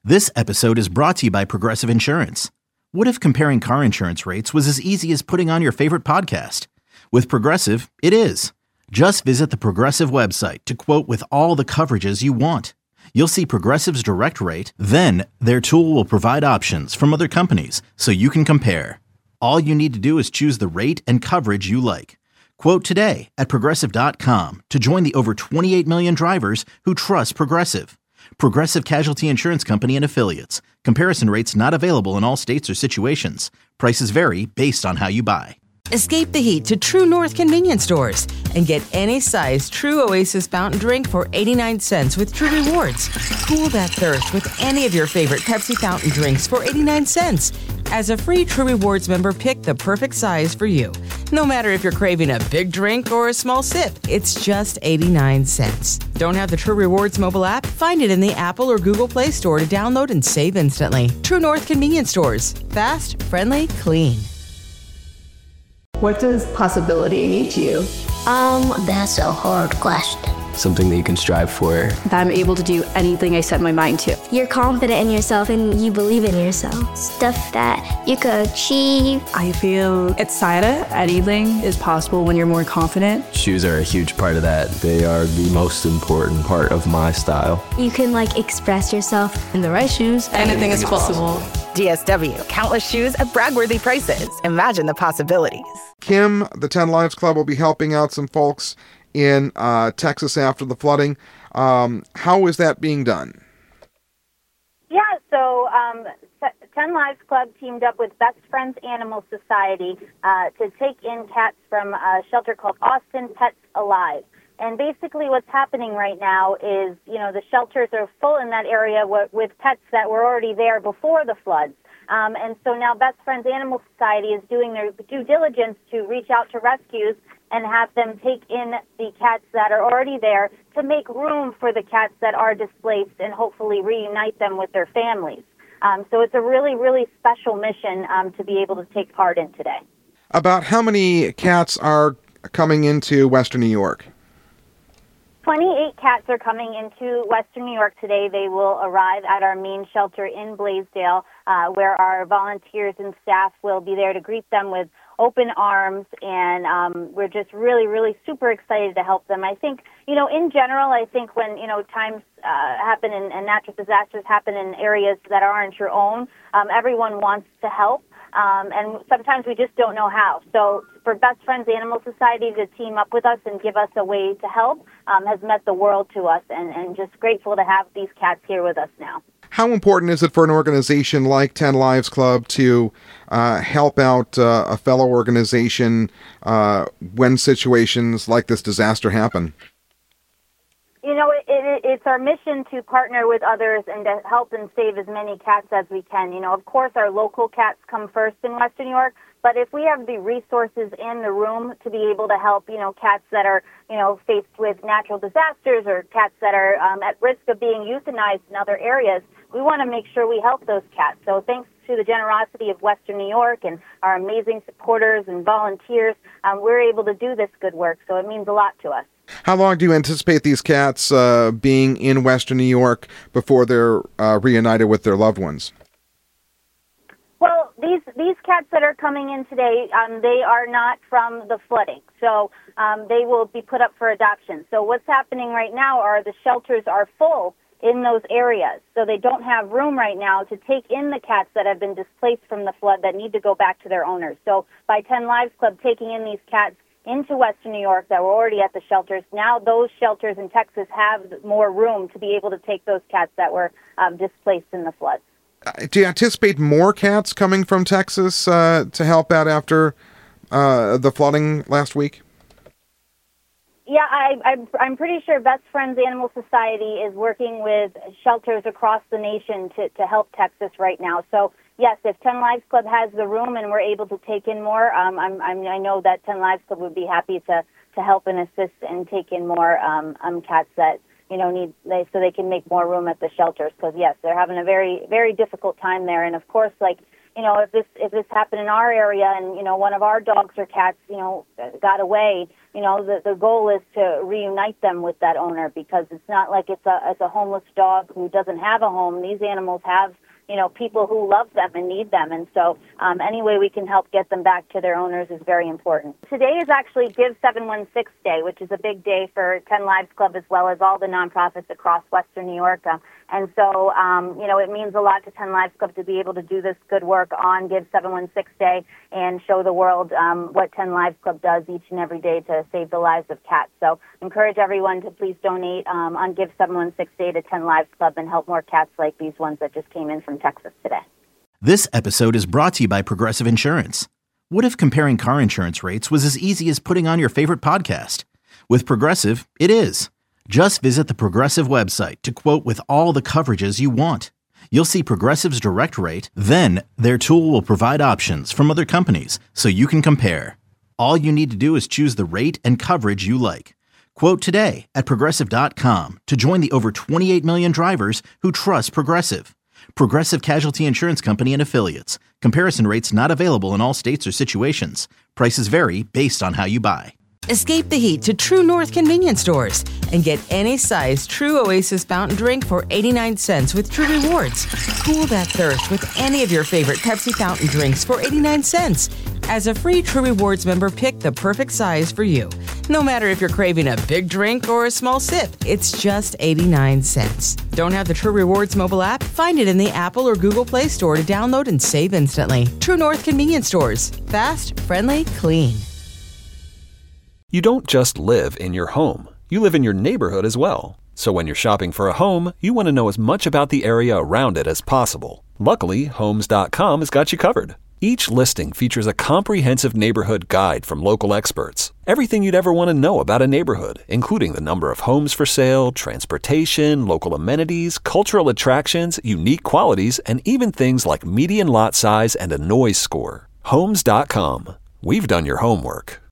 This episode is brought to you by Progressive Insurance. What if comparing car insurance rates was as easy as putting on your favorite podcast? With Progressive, it is. Just visit the Progressive website to quote with all the coverages you want. You'll see Progressive's direct rate, then their tool will provide options from other companies so you can compare. All you need to do is choose the rate and coverage you like. Quote today at Progressive.com to join the over 28 million drivers who trust Progressive. Progressive Casualty Insurance Company and Affiliates. Comparison rates not available in all states or situations. Prices vary based on how you buy. Escape the heat to True North convenience stores and get any size True Oasis fountain drink for 89 cents with True Rewards. Cool that thirst with any of your favorite Pepsi fountain drinks for 89 cents. As a free True Rewards member, pick the perfect size for you. No matter if you're craving a big drink or a small sip, it's just 89 cents. Don't have the True Rewards mobile app? Find it in the Apple or Google Play Store to download and save instantly. True North convenience stores. Fast, friendly, clean. What does possibility mean to you? That's a hard question. Something that you can strive for. That I'm able to do anything I set my mind to. You're confident in yourself and you believe in yourself. Stuff that you could achieve. I feel excited. Anything is possible when you're more confident. Shoes are a huge part of that. They are the most important part of my style. You can express yourself. In the right shoes, anything is possible. DSW, countless shoes at brag-worthy prices. Imagine the possibilities. Kim, the 10 Lives Club, will be helping out some folks in Texas after the flooding. How is that being done? Yeah, so 10 Lives Club teamed up with Best Friends Animal Society to take in cats from a shelter called Austin Pets Alive. And basically what's happening right now is, the shelters are full in that area with pets that were already there before the floods. And so now Best Friends Animal Society is doing their due diligence to reach out to rescues and have them take in the cats that are already there to make room for the cats that are displaced and hopefully reunite them with their families. So it's a really, really special mission to be able to take part in today. About how many cats are coming into Western New York? 28 cats are coming into Western New York today. They will arrive at our main shelter in Blaisdell, where our volunteers and staff will be there to greet them with open arms, and we're just really, really super excited to help them. I think, in general, when, times happen and natural disasters happen in areas that aren't your own, everyone wants to help. And sometimes we just don't know how. So for Best Friends Animal Society to team up with us and give us a way to help has meant the world to us, and just grateful to have these cats here with us now. How important is it for an organization like 10 Lives Club to help out a fellow organization when situations like this disaster happen? It's our mission to partner with others and to help and save as many cats as we can. Of course, our local cats come first in Western New York, but if we have the resources in the room to be able to help, cats that are, faced with natural disasters or cats that are at risk of being euthanized in other areas, we want to make sure we help those cats. So thanks to the generosity of Western New York and our amazing supporters and volunteers, we're able to do this good work. So it means a lot to us. How long do you anticipate these cats being in Western New York before they're reunited with their loved ones? Well, these cats that are coming in today, they are not from the flooding, so they will be put up for adoption. So what's happening right now are the shelters are full in those areas, so they don't have room right now to take in the cats that have been displaced from the flood that need to go back to their owners. So by 10 Lives Club taking in these cats into Western New York that were already at the shelters, now those shelters in Texas have more room to be able to take those cats that were displaced in the floods. Do you anticipate more cats coming from Texas to help out after the flooding last week? Yeah, I'm pretty sure Best Friends Animal Society is working with shelters across the nation to help Texas right now. So yes, if 10 Lives Club has the room and we're able to take in more, I know that 10 Lives Club would be happy to help and assist and take in more cats that need so they can make more room at the shelters. Because yes, they're having a very, very difficult time there. And of course, if this happened in our area and, one of our dogs or cats, got away, the goal is to reunite them with that owner, because it's not like it's a homeless dog who doesn't have a home. These animals have, people who love them and need them. And so any way we can help get them back to their owners is very important. Today is actually Give 716 Day, which is a big day for 10 Lives Club as well as all the nonprofits across Western New York. And so, it means a lot to 10 Lives Club to be able to do this good work on Give 716 Day and show the world what 10 Lives Club does each and every day to save the lives of cats. So encourage everyone to please donate on Give 716 Day to 10 Lives Club and help more cats like these ones that just came in from Texas today. This episode is brought to you by Progressive Insurance. What if comparing car insurance rates was as easy as putting on your favorite podcast? With Progressive, it is. Just visit the Progressive website to quote with all the coverages you want. You'll see Progressive's direct rate, then their tool will provide options from other companies so you can compare. All you need to do is choose the rate and coverage you like. Quote today at Progressive.com to join the over 28 million drivers who trust Progressive. Progressive Casualty Insurance Company and Affiliates. Comparison rates not available in all states or situations. Prices vary based on how you buy. Escape the heat to True North convenience stores and get any size True Oasis fountain drink for 89 cents with True Rewards. Cool that thirst with any of your favorite Pepsi fountain drinks for 89 cents. As a free True Rewards member, pick the perfect size for you. No matter if you're craving a big drink or a small sip, it's just 89 cents. Don't have the True Rewards mobile app? Find it in the Apple or Google Play Store to download and save instantly. True North convenience stores. Fast, friendly, clean. You don't just live in your home. You live in your neighborhood as well. So when you're shopping for a home, you want to know as much about the area around it as possible. Luckily, Homes.com has got you covered. Each listing features a comprehensive neighborhood guide from local experts. Everything you'd ever want to know about a neighborhood, including the number of homes for sale, transportation, local amenities, cultural attractions, unique qualities, and even things like median lot size and a noise score. Homes.com. We've done your homework.